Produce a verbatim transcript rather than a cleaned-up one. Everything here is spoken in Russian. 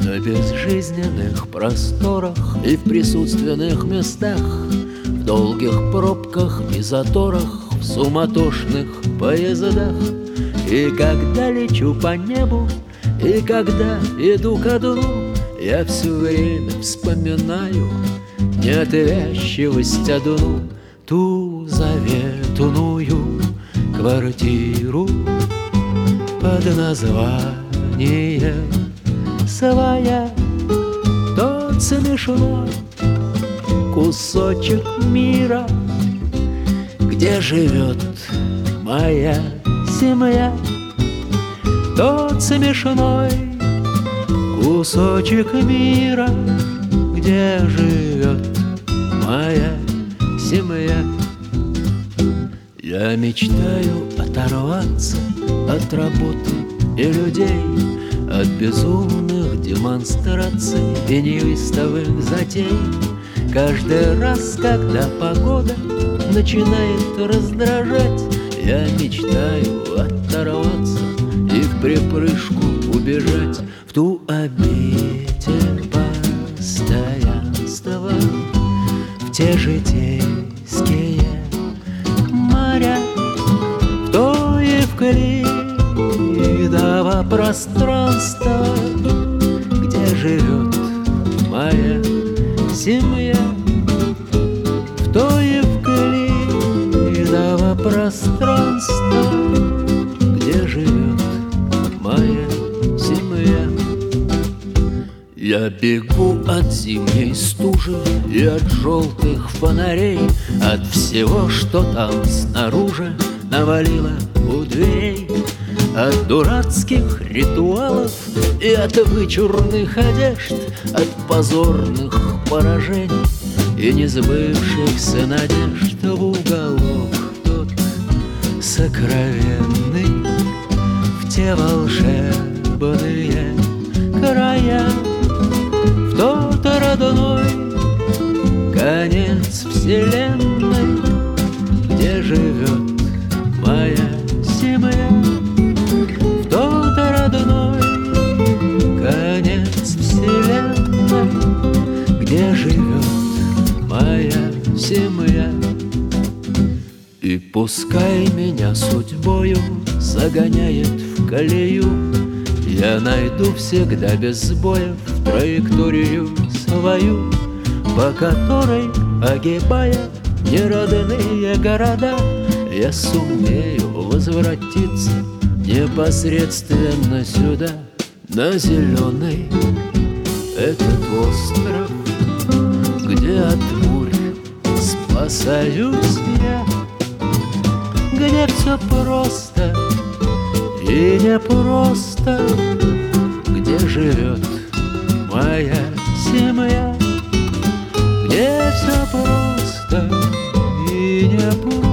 На безжизненных просторах и в присутственных местах, в долгих пробках и заторах, в суматошных поездах. И когда лечу по небу, и когда иду ко дну, я все время вспоминаю неотвязчивость одну, ту заветную квартиру под названием своя. Тот смешной кусочек мира, где живет моя семья. Тот смешной кусочек мира, где живет моя семья. Я мечтаю оторваться от работы и людей, от безумных демонстраций и неистовых затей. Каждый раз, когда погода начинает раздражать, я мечтаю оторваться и в припрыжку убежать в ту обитель постоянства, в те житейские моря, в то евклидово пространство, где живет моя семья. В то евклидово пространство, где живет моя семья. Я бегу от зимней стужи и от желтых фонарей, от всего, что там снаружи навалило у дверей, от дурацких ритуалов и от вычурных одежд, от позорных поражений и несбывшихся надежд. В уголок тот сокровенный, в те волшебные края, в тот родной конец вселенной, где живет моя семья. В тот родной конец вселенной, где живет моя семья. И пускай меня судьбою загоняет в колею, я найду всегда без сбоев траекторию свою, по которой, огибая неродные города, я сумею возвратиться непосредственно сюда, на зеленый этот остров, где от бурь спасаюсь я, где все просто и непросто, где живет моя семья, где все просто и непросто.